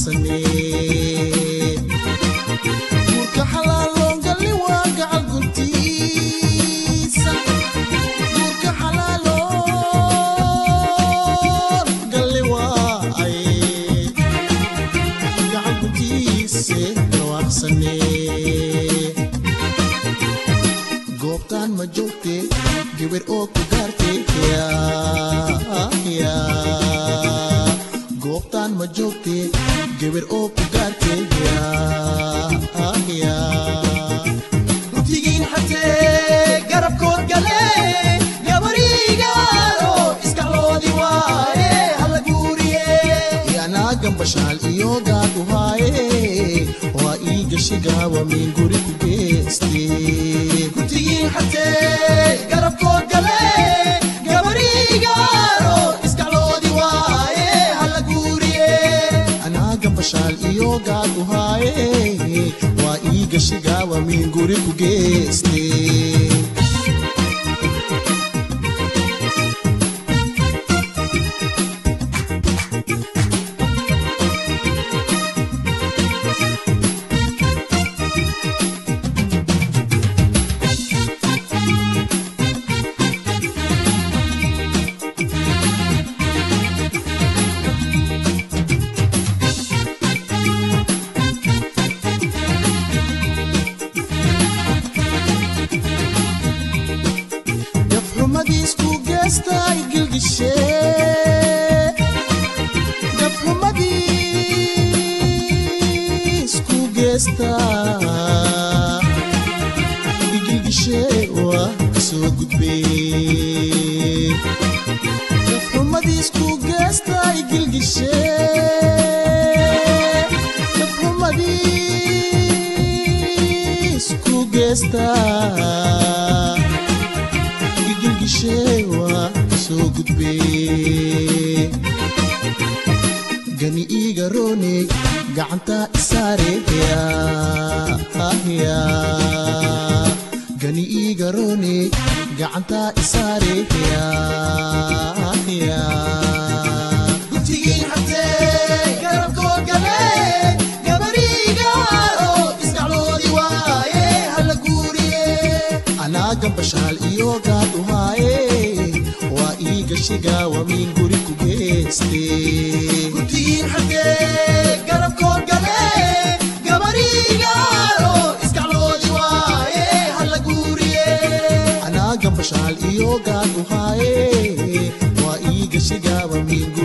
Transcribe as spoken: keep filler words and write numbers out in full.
waqsane murka xalaaloon galli waa gacal guntiisa murka xalaaloon galli waa ay gacal guntiisa waqsane goobtaan ma joogte gabar oo ku gaartay ya goobtaan ma joogte gabar oo ku gaartay ya rutigiin xatee garabkood gale gabarigaado iskacloodi waaye hala guuriye yanaa gambashaal iyo gaad u haaye waa ii gashigaawa min guri ku geeste rutigiin xatee garabkood gale gabarigaado iskacloodi waaye hala guuriye anaa gambashaal iyo gaad u haaye waa ii gashigaawa min guri ku geeste gafxumadiisku geestay gilgishe gafxumadiisku geestaa igilgishe waa kasoo gudbee gafxumadiisku geestay gilgishe gafxumadiisku geestaa gilgisheewa soo gudbee gani iiga roone gacanta isaareya gani iiga roone gacanta isaareya rutigiin xatee garabkood gale gabarigaado iskacloodi waaye hala guuriye anaa gambashaal iyo gaad u haaye waa ii gashigaawa min guri ku geeste rutigiin xatee garabkood gale gabarigaado iskacloodi waaye hala guuriye anaa gambashaal iyo gaad u haaye waa ii gashigaawa min guri